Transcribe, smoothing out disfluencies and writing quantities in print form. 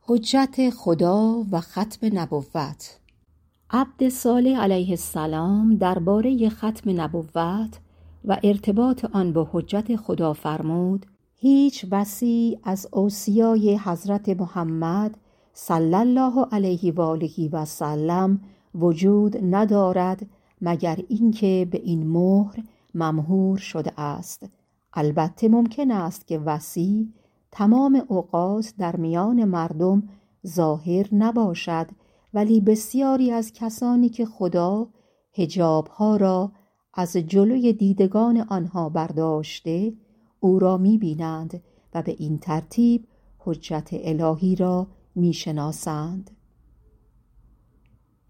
حجت خدا و ختم نبوت. عبد صالح علیه السلام درباره ختم نبوت و ارتباط آن با حجت خدا فرمود: هیچ وصی از اوصیای حضرت محمد صلی الله علیه و آله و سلم وجود ندارد مگر اینکه به این مهر ممهور شده است. البته ممکن است که وصی تمام اوقات در میان مردم ظاهر نباشد، ولی بسیاری از کسانی که خدا حجاب‌ها را از جلوی دیدگان آنها برداشته او را می‌بینند و به این ترتیب حجت الهی را می‌شناسند.